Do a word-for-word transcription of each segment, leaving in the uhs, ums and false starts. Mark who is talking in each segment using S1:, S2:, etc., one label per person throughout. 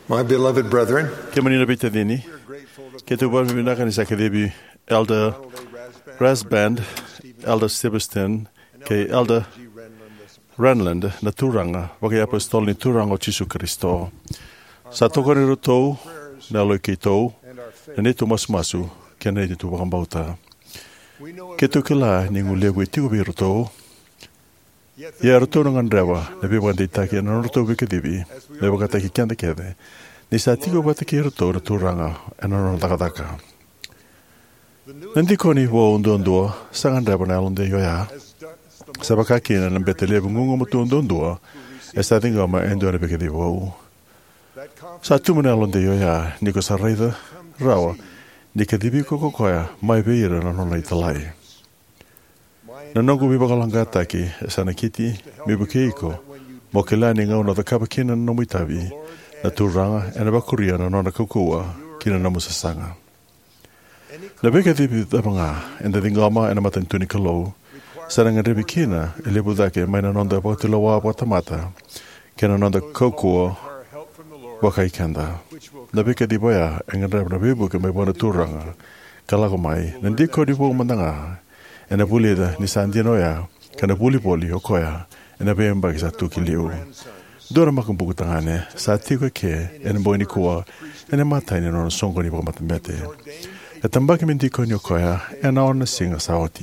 S1: My beloved brethren,
S2: Ke manina bitadini, ke tu buat bimina kan isa kedebi Elder Rasband, Elder Sebastian, ke Elder Renland na turanga, waki apostol ni turanga o Jesu Kristo. Sa tokori rutou, na loi ki tou, na netu masu-masu, ke na tu wakambauta. Ke tu kila ni ngulewe tigo bi rutou, ia rutou ngan rewa, na biwa di taki na rutou bi kedebi, na wakata ki kianda kede. Ni sa tigo bata ki rutou na turanga, na no takataka. Nanti koni wo undo-undo, sangan rewa na alunde yoya, sa bakakina ng betele bungungo mo tundo-undo, e sa tinga ma endo na bikedi wo. Sa tumuna alunde yoya, ni ko sa raida, rawa, ni kedibi ko kokoya, mai beira na nona italai. Nanongo mi bakalangata ki, sa nakiti, mi bukeiko, mo kilani ngau na takapakina na muitabi, na turanga, e na bakuria na nona kukua, kina na musasanga. Na bikedi da mga, enda dingama e na matantuni kalau, sa nga rebikina, e lebudake may na nonda pagtilawa patamata, kina nonda kukua, wakai kanda. Na bikedi baya, e nga reb na bibu ke may bona turanga, kalakomai, nandiko di po mandanga, e na bulida ni Sandinoya, ka na buli-buli o koya, e na bemba ki sa tukiliu. Dora makumpukutangane, sa tiko ke, e na boini kuwa, e na matay ni nono songko ni pakamatambete. E tambaki mindiko ni o koya, e na ona singa sa oti.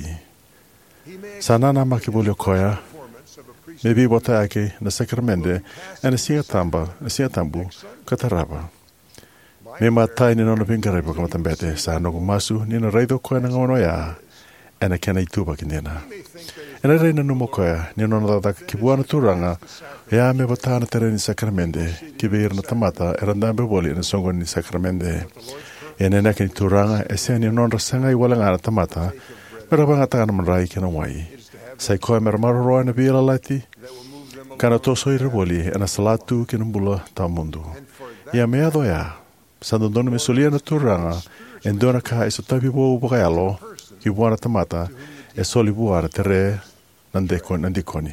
S2: Sa nana makibuli o koya, me bi bota ake na sakramende, e na singa tamba, na singa tambu, kataraba. Me matay ni nono pingaray pakamatambete, sa ano kumasu, ni na raido koya na ngono ya, e na kena ituba kinena. E na reina numo koya, ni nono tataka kibuana turanga, ya me bota na tere ni sakramende, kibeir na tamata, e randambe boli na songo ni sakramende. E na nake ni turanga, e se ni nono rasanga i wala ngana tamata, mera banga taka na manrai kena wai. Sai koe mera maroroa na bia lalati, kana toso i reboli, e na salatu kena mbula ta mundu. Ia mea doya, sandodono me solia na turanga, e ndona ka e so tabi bo ubakayalo, ki buana tamata, e soli buana tere nandikoni.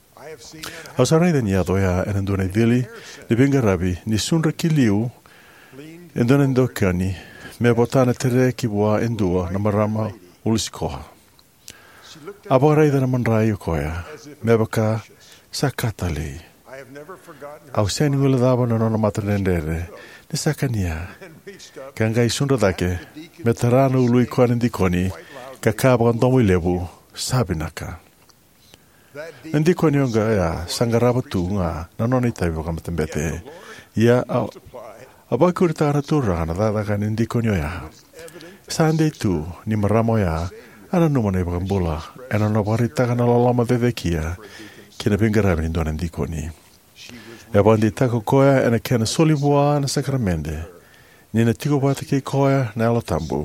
S2: Au sa reida ni adoya, e ndona i dili, ni binga rabi, ni sunra ki liu, e ndona ndokani, me botana tere ki bua endua na marama ulisikoha. Abo reida na manrai o koya, me baka sa katali. Au seni ngula daba na nona matanendere, ni sakania. Kangai sunra dake, me tarana ului koa nandikoni, ka kaba kantomo i lebu, sabi naka. Nandikoni o nga ya, sangaraba tu nga, na nona itabi waka matambete. Ia, aba kuri taka turanga na dadaka nandikoni o ya. Sande tu, ni maramo ya, ana numa na ibakambula, ena na waritaka na lalama dedekia, kina pingarabi ni doa nandikoni. E bandi tako koya, ena kena solibua na sakramende, ni na tiko bata ki koya na alatambu.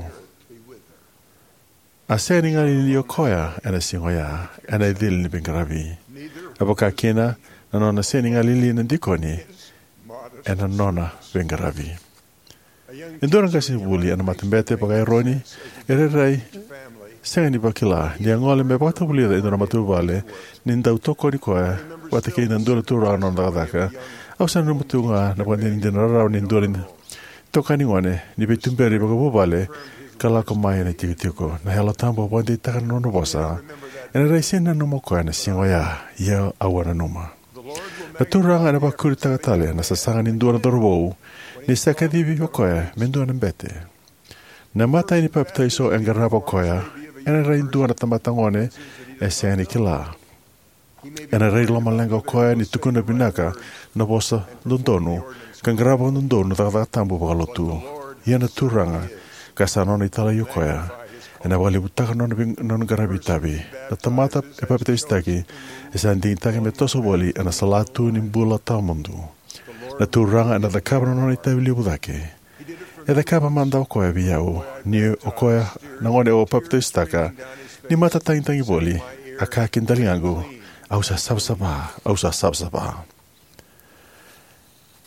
S2: A seni nga lili o koya, ena singo ya, ena idili ni pingarabi. E baka kina, na nona seni nga lili nandikoni, ena nona pingarabi. Indora kasi buli ana matembete pakai roni, ere rai, senga ni bakila, ni angole me bata buli da indora matubale, ninda utoko ni koe, wate ke indora tura non da daka, au san rumutunga na pande indora rau ni indora ni toka ni ngone, ni betumberi baka bubale, kala ko mai na tikitiko, na hela tambo pande taka nono bosa, ere rai sena numo koe na singoya, ia awana numa. Na turanga na bakuri takatale, na sasanga ni indora dorwou, ni sakadibi o koya, mendo na mbete. Na mata ni paptaiso engarabo koya, ena rei ndua na tamatangone, e se ani kila. Ena rei loma lenga koya ni tukuna binaka, na bosa lundonu, kangarabo lundonu takatatambu bakalotu. Ia na turanga, kasanona itala yu koya, ena wali butaka non garabitabi. Na tamata e paptaistaki, e sa andintaki me toso wali, ena salatu ni mbula tamundu. Na turanga na da kabra no ni tabi libudake. E da kaba manda o koea biau, ni o koea na ngone o paptistaka, ni mata tangi boli, a kakin dalingangu, au sa sabsaba, au sa sabsaba.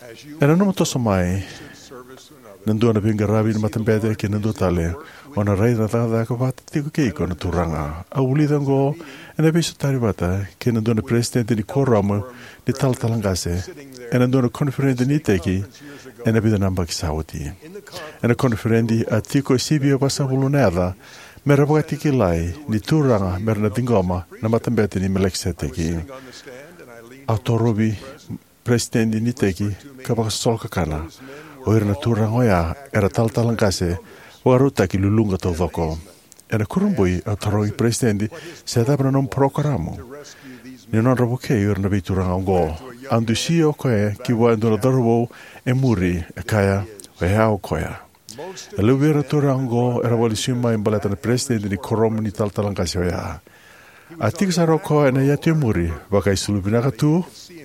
S2: E na numa tosa mai, nandua na pinga rabi na matambete ke nandua tale, o na rei na tada ka wata tiko keiko na turanga. A uli dango, e na biso tari wata, ke nandua na presidente ni korama ni talatalangase, e nandua na konferente ni teki, e na bida namba ki sawati. E na konferendi a tiko sibio basa huluneda, mera wakatiki lai, ni turanga mera na dingoma na matambete ni melekse teki. Autorobi, presidente ni teki, ka baka solka kana, o ira na turangoia era talatalangase o aruta ki lulunga tau thoko. E na kurumbui au tarongi presidente se atabana non programo. Ni non rabuke ira na bituranga ongo. Andu si o koe ki wa anduna darubo e muri e kaya o e hao koea. E leu ira turango era wali suma in baleta na presidente ni koromu ni talatalangase o ea. A tika sa roko e na yatu e muri waka i sulubinaka tu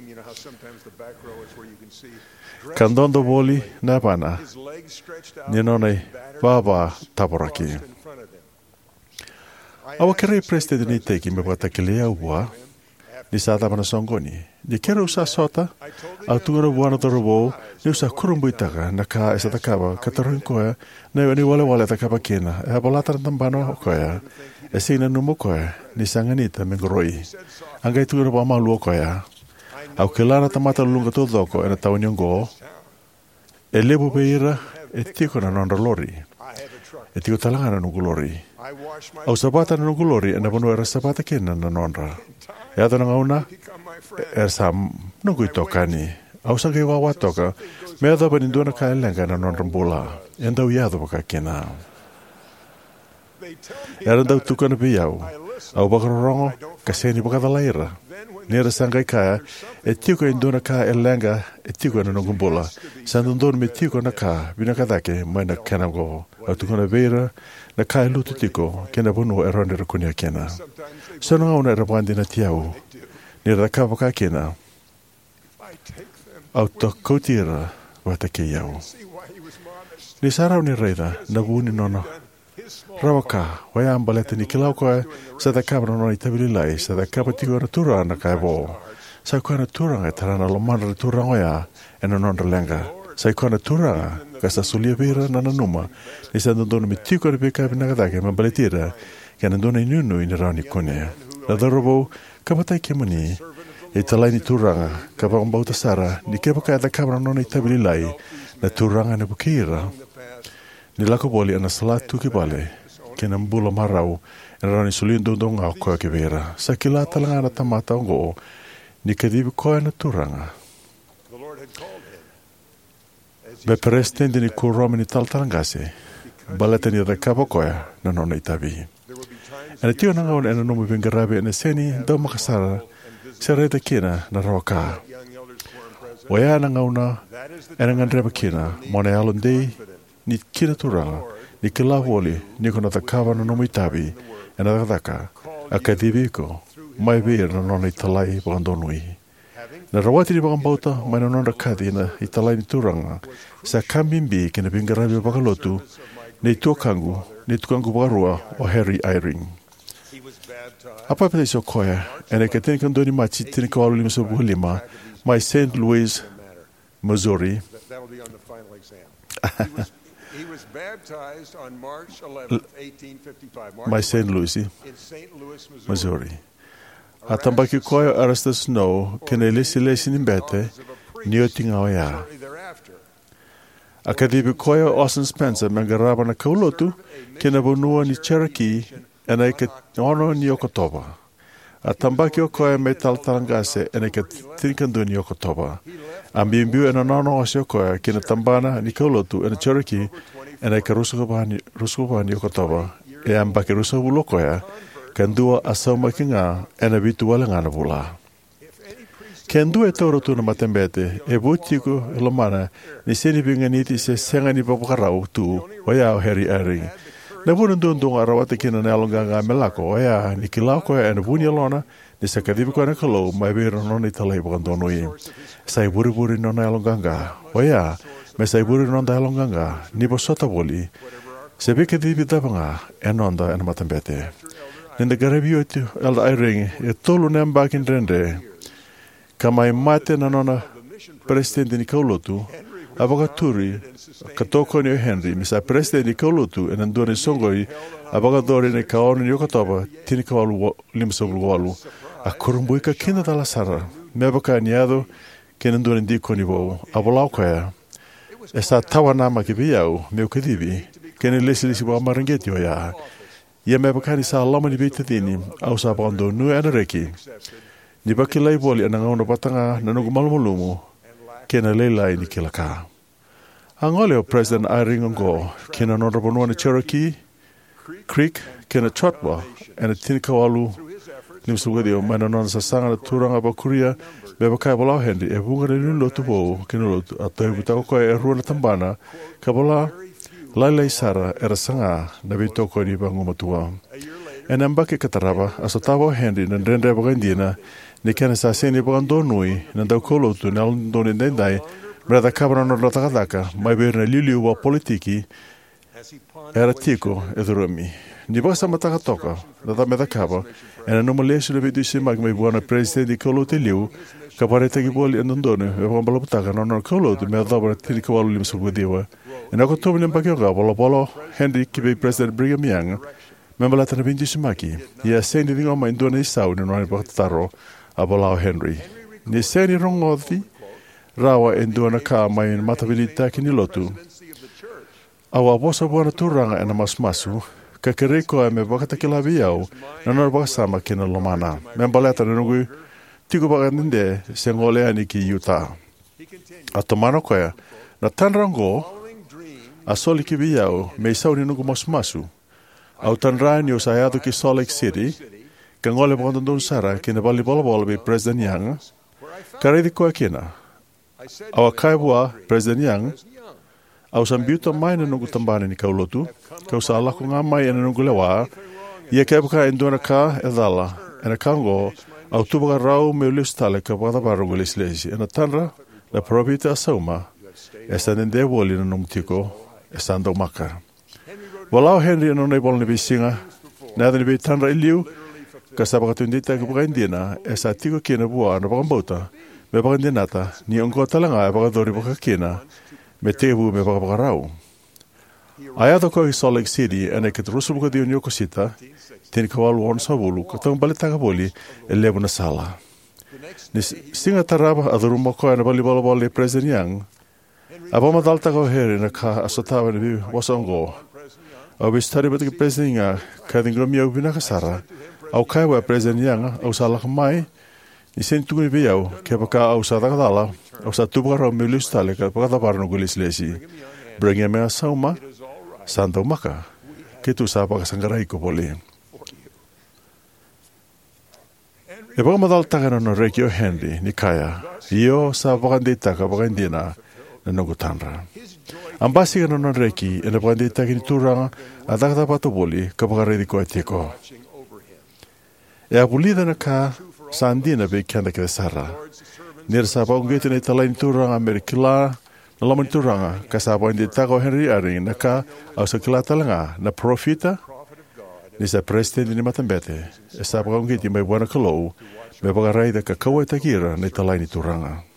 S2: kandondo woli na pana ni nonei baba taporaki. Awa kere presidente ni teki me wata kelea ua ni sa tapana songoni. Ni kere usa sota au tungara wana torobo ni usa kurumbuitaka na ka esa takaba kataroin koea na ni wale wale takaba kena e abalata na tambano koea e sina numu koea ni sanganita mengoroi. Angai tungara wama luo koea au kelana tamata lunga todoko e na tauniongo e lebu beira e tiko na nonda lori. E tiko talanga na nungu lori. Au sabata na nungu lori e na panu era sabata kena na nonda. E ato na ngauna e sa nungu itokani. Au sa kei wawa toka me ato pa nindua na ka elenga na nonda mbula. E ndau iado waka kena. E arandau tuka na piyau. Au bakarorongo ka seni bakata laira. Nera sangai kaya, e tiko indona ka e lenga, e tiko na nungumbula. Sandundon me tiko na ka, vina kadake, mai na kenango. Au tuko na veira, na ka e lutu tiko, kena bunu e ronde rakunia kena. Sana ngau na e rapandi na tiau. Nera ka waka kena. Au to kautira, wata ke iau. Ni sarau ni reida, na vuni nona. Rawaka, wai ambalete ni kilau koe, sa ta kabra no i tabili lai, sa ta kabra tiko na tura na kai bo. Sa koe na turanga e tarana lo mana na turanga ya, e na nonda lenga. Sa koe na turanga, ka sa sulia vira na nanuma, ni sa ndona mi tiko na pika pina katake ma baletira, ka na ndona inunu i ni rauni kone. Na darobo, kapatai ke mani, e talai ni turanga, ka pa mbauta sara, ni kepa ka ta kabra no i tabili lai, na turanga na bukira. Ni lako boli ana salatu ki bale, ke na mbula marau, e rani sulin dondong au koe ke vera. Sa ki la talanga na tamata ongo, ni kadibi koe na turanga. Me presidente ni kuromi ni taltalangase, baleta ni da kapa koe na nona itabi. E na tio nanga ona e na nomu vingarabe e na seni, dau makasara, se reda kina na rawaka. Waya nanga ona, e na ngandreba kina, mone alondei, ni kina turanga, ni kila woli, ni kona ta kawa na nomu itabi, e na dakadaka, a kadiviko, mai veir na nona italai wakandonui. Na rawati ni wakambauta, mai na nona kadi na italai ni turanga, sa kamimbi kina pingarabi wakalotu, ni tuakangu, ni tukangu wakarua o Harry Eyring. Apa pete iso koe, e na katini kandoni machi tini kawalu lima sobuhu lima, mai Saint Louis, Missouri.
S1: He was baptized on March eleventh, eighteen fifty-five.
S2: Mai Saint Louis,
S1: in Saint Louis, Missouri.
S2: Missouri. A tambaki koe Erastus Snow, kene lesi lesi nimbete, ni o tinga o ia.
S1: Shortly thereafter,
S2: A kadibi koe Austin Spencer, mengaraba na kaulotu, kene bonua ni Cherokee, e na ike ono ni Okotoba. A tambaki o koe me taltalangase, e na ike tinkandu ni Okotoba. A mbimbiu e na nono o se o koe, kene tambana ni kaulotu, e na Cherokee, e na ike rusukaba ni Okotoba, e ambake rusabulo koe, kandua a sauma ki ngā, e na vitu wale ngā na vula. Kandua e taurotu na matembete, e butiku e lomana, ni seni binga niti se senga ni papakarau tu, o ia o Harry Eyring. Na vuna ndundunga rawata kina na alonga ngā melako, o ia ni kilau koe e na vuni alona, ni sa kadibi koe na kalau, mai vira nona i talai wakandonui. Sai buri-buri nona alonga ngā, o ia, me sai buri nona alonga ngā, ni posota woli, se bika dibi tapanga, e nonda e na matembete. Nenda garabio iti Elder Eyring, e tolu nembakin rende, ka mai mate na nona presidente ni kaulotu, abaga turi, katoko ni o Henry, misa presidente ni kaulotu, e nandua ni songoi, abaga dore ni kaonu ni okatoba, tini kawalu limsobulu walu, a kurumbui ka kina dala sara, me abaka niado, ke nandua ni diko ni wau, abolau kaya, e sa tawa nama ki biau, me o kadibi, ke ni lesi lesi wa marangeti o ya, ia me abaka ni sa lama ni beita dini, au sa abando nui anareki, ni baki lai boli ana ngauna batanga na nugu malumulumu kena leilai ni kilaka. Angole o President Iring Ngo kena norabanua na Cherokee Creek kena Chotwa ana tinikawalu limsugadi o mana nona sasanga na turanga bakuria beba kai bolau Henry e bunga na nulo tupo kena lotu a tahi butako koe e rua na tambana ka bola lailai sara era sanga na bitoko ni bangu matua. E nambake kataraba aso tawa Henry na ndende bagandina ni kena sa seni bagan donui na dau kolotu na aldoni ndendai mreda kabana no ratakataka mai beir na liliu wa politiki era tiko e dhurumi. Ni baka sa mataka toka na da meda kaba e na numa lesu na vidu isi mag mai buana presidenti kolotu liu ka pareta ki boli andondone e baka balaputaka na no kolotu mea dhaba na tini kawalu lima subudiwa e na kotomi ni mbakioka bolo bolo Henry kibe President Brigham Young membalata na binti simaki ia seni dingo ma indone isau ni noani baka tataro abolau Henry. Ni seni rongothi, rawa enduana ka mai matabilita ki nilotu. Awa bosa buana turanga ena masmasu, ka kereko e me baka takilabi au, na nara baka sama kina lomana. Membaleta na nungu, tiku baka ninde se ngole ani ki Utah. Ato mano koea, na tanrango, a soli ki biau, me isau ni nungu masmasu. Au tanrani o sayado ki Salt Lake City, ka ngole mga tandun sara kina bali bola-bola bi President Young, karedi koe kina. Awa kaibua President Young, au sambiuta mai na nungu tambane ni kaulotu, kau sa alaku ngā mai na nungu lewa, ia kaibuka enduana ka e dhala, ena kango, au tubaka rau me uliu stale ka wadabarungu lesilesi, ena tanra, na probita asauma, e sa nende woli na nungu tiko, e sa andau maka. Walau Henry ena nei bola ni bisinga, na adani bi tanra iliu, ka sa baka tundita ka baka indina, e sa tiko kina bua na baka mbauta, me baka indinata, ni ongo talanga e baka dori baka kina, me tebu me baka baka rau. Ayato ko i Salt Lake City, ene kit rusu buka diyo nyoko sita, tini kawalu on sabulu, katong balita ka boli, e lebu na sala. Ni singa taraba aduruma ko e na bali bala bali President Young, aba madalta ko heri na ka asotawa ni bi wasongo, au bistari bata ki President Young, ka dingrami au binakasara, au kaiwa President Young au sa lakamai ni sen tuguni biau ke baka au sa takadala au sa tubaka rau me lustale ka baka taparno gulis lesi bringa me sauma santo maka ke tu sa baka sangarai ko boli e baka madal takana no rekio Henry ni kaya io sa baka ndita ka baka indina na nogutanra ambasi ka no reki e na baka ndita ki turanga a takatapato boli ka baka redi ko etiko. E a pulida na ka sa andina be kianda ke sara. Nera sa pa ungete na italain turanga merikila na laman turanga ka sa pa hindi tako Henry Iring na ka au sa kila talanga na profita ni sa presidente ni matambete. E sa pa ungete may buwana kalou may pagaray da kakaway takira na italain turanga.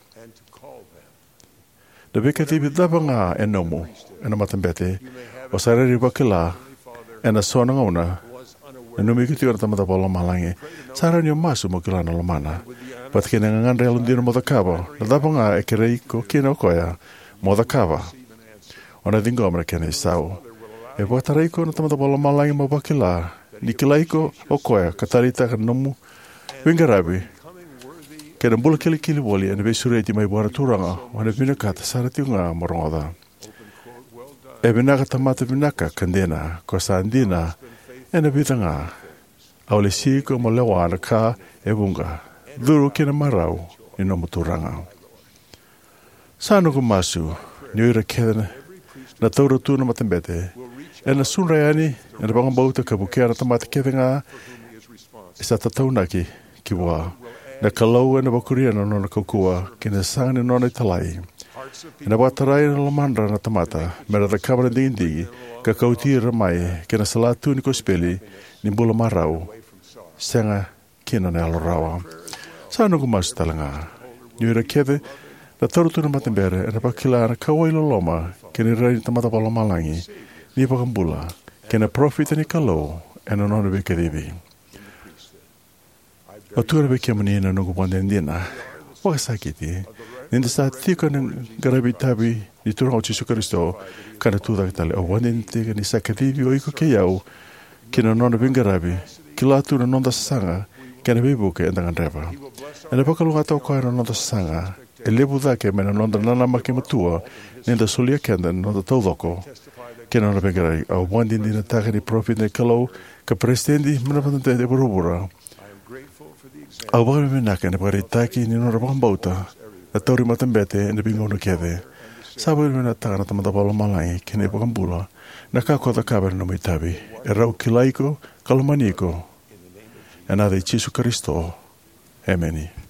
S2: Na be katibit daba nga enomo ena matambete o sa rari bakila ena sona ngauna na numikiti o na tamata pa lamalangi, sara niyo masu mo kila na lamana. Pat kina nga ngandre alundino mo takaba, na dapa nga e kirei ko kina o koya, mo takaba. O na dingo amra kina isao. E pataray ko na tamata pa lamalangi mo bakila, ni kilay ko o koya, katarita ka namu, wingarabi. Kena mbula kili-kili wali, ane besureti may buwana turanga, o na binakata sarati nga morongoda. E binaka tamata binaka kandena, ko sa andina, ena bitanga au le siko mo lewa na ka e bunga duru kina marau ni no muturanga sano ko masu ni ira kena na tauro tu na matembete ena sunrayani ena bang bauta ka bukera tamata kevenga isa tataunaki kiwa na kalau ena bakuria no na kokua kina sane no na talai ena batarai na lamandra na tamata mera da kabra dindi ka kautira mai kena salatu ni ko speli ni bula marau senga kina na alorawa sano ko mas talanga ni ira keve Na taru tuna matembere, e na pakila na kawa ilo loma, ke ni rai tamata pala malangi, ni pakambula, ke na profita ni kalau, e na nona be karibi. O tura be kia mani na nungu pande ndina, waka sakiti, ninda sa tika na garabi tabi, ni tura o Jesu Kristo, kana tuda kitale, o wande ni tika ni sakaribi o iko ke iau, ke na nona bingarabi, ki latu na nonda sasanga, ke na bibuke e ndangan rewa. E na pakalunga tau koe na nonda sasanga, e lebu dhake me na nonda nanama ke matua, ninda solia kenda nonda taudoko, ke na nona bingarabi, o wande ni na taka ni profit ni kalau, ka presidendi mana patante e burubura, au waka me menake na pagari taki ni nora pakambauta, na tauri matambete na bingo na kede, sabi me na taka na tamata pala malangi, ke ne pakambula, na kakota kabera na maitabi, e rau kilaiko, kalamaniko, e nada i Jesu Kristo. Ameni.